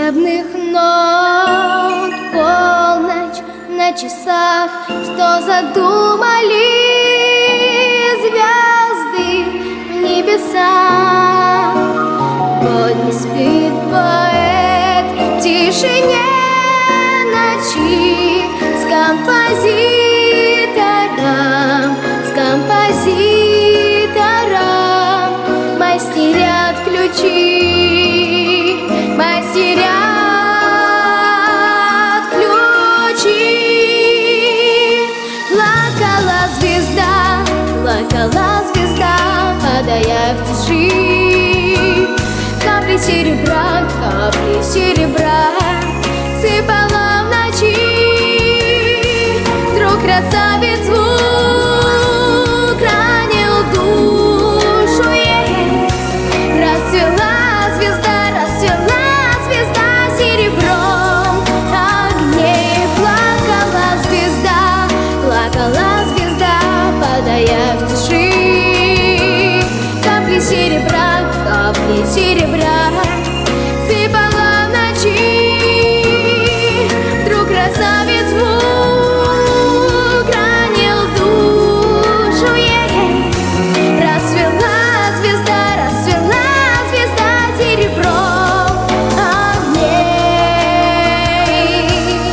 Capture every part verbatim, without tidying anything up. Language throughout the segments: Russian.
волшебных нот. Полночь на часах, что задумали звезды в небесах. Вот не спит поэт в тишине ночи с композитором, с композитором мастерят ключи, мастерят ключи. Плакала звезда, плакала звезда, падая в тиши. Капли серебра, капли серебра сыпала в ночи. Вдруг красавец звук ранил душу ей. Расцвела звезда, расцвела звезда серебром огней. Плакала звезда, плакала звезда, падая в тиши. Капли серебра, капли серебра сыпала в ночи. Вдруг красавец звук ранил душу ей. Расцвела звезда, расцвела звезда серебром огней.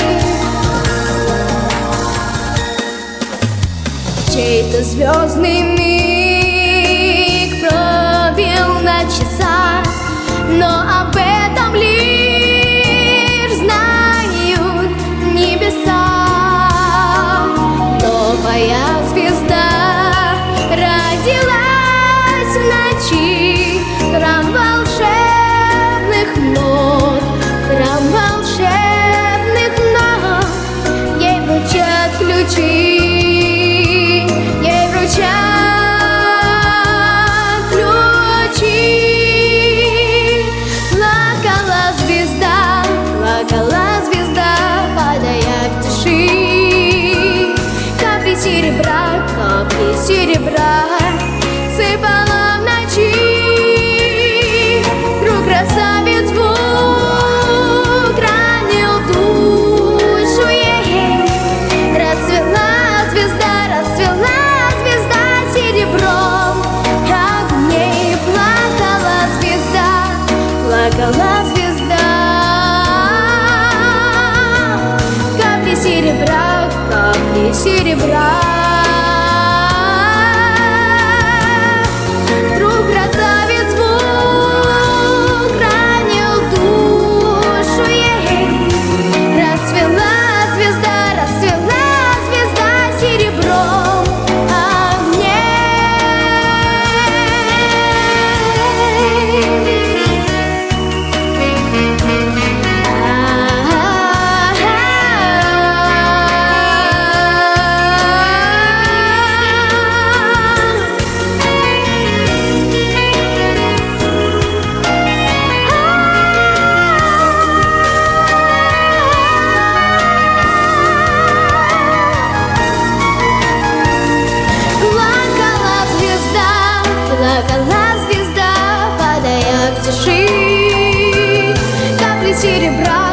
Чей-то звездный миг пробил на часах, но об этом лишь знают небеса. Новая звезда родилась в ночи. Храм волшебных нот, храм волшебных нот. Ей вручат ключи, ей вручат ключи. Плакала звезда, плакала звезда, падая в тиши. Капли серебра, капли серебра сыпала в ночи. Вдруг красавец звук ранил душу ей. Расцвела звезда, расцвела звезда серебром огней. Плакала звезда, плакала звезда. Капли серебра, капли серебра. Вдруг красавец звук ранил душу ей. Расцвела звезда, расцвела звезда серебром плакала звезда, падая в тиши. Капли серебра,